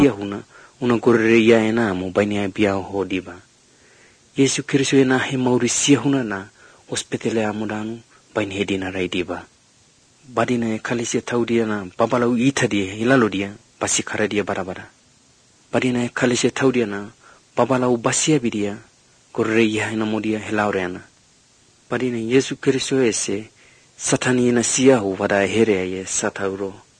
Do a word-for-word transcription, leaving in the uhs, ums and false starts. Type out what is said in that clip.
huna una gorreya ena mo banya bia hodiba Yesu Kristo ena he maurisia huna na hospitale amudanu bain hedina raidiba badina khalise thaudia na babalau ithadi hilalodia basi kharadia barabara badina khalise thaudia na babalau basia bidia gorreya ena modia hilaurena badina Yesu Kristo ese satani na sia hu wada here ye sathauro